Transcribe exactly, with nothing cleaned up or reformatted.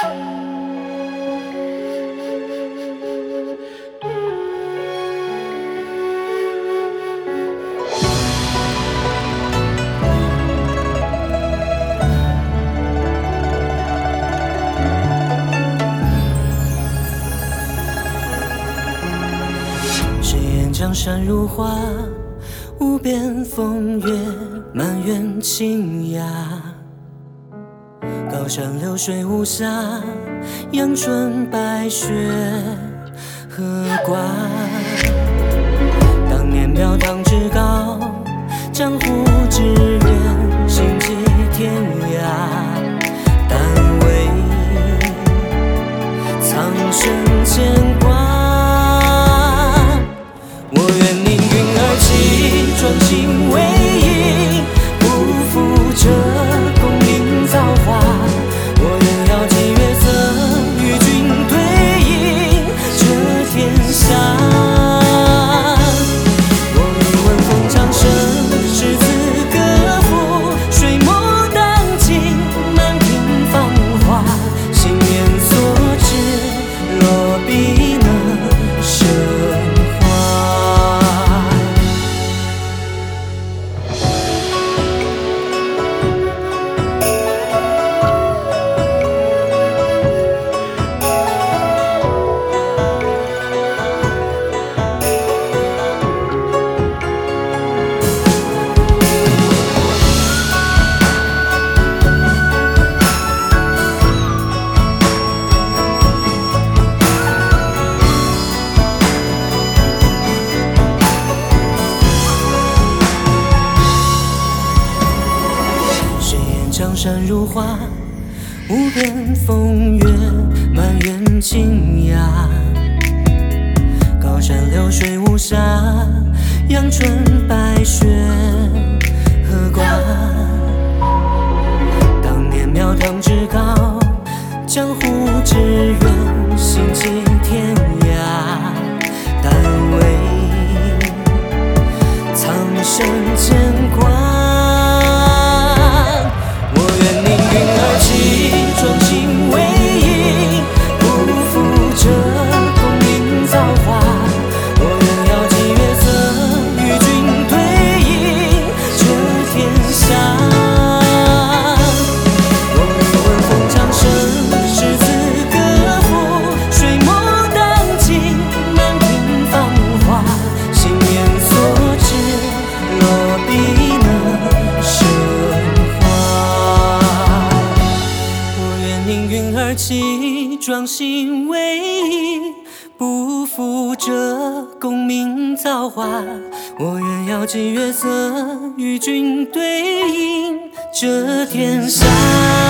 江山如画，无边风月，满园清雅。高山流水无暇，阳春白雪荷瓜。当年庙堂之高，江湖之远，心系天涯。但为苍生牵挂。我愿凌云而起，壮心为营，不负这功名造化。我愿要寄月色，与君对饮这天下。我欲闻风长声，诗词歌赋，水墨荡尽，满屏芳华。心念所至，落笔能生。江山如画，无边风月，满园清雅。高山流水无暇，阳春白雪荷瓜。当年庙堂之高，江湖之远，心系天涯。但为苍生牵挂。壮心为营，不负这功名造化。我愿要寄月色，与君对饮这天下。我欲闻风长声，诗词歌赋，水墨荡尽，满屏芳华。心念所至，落笔能生。凌云而起，壮心为营，不负这功名造化。我愿要寄月色，与君对饮这天下。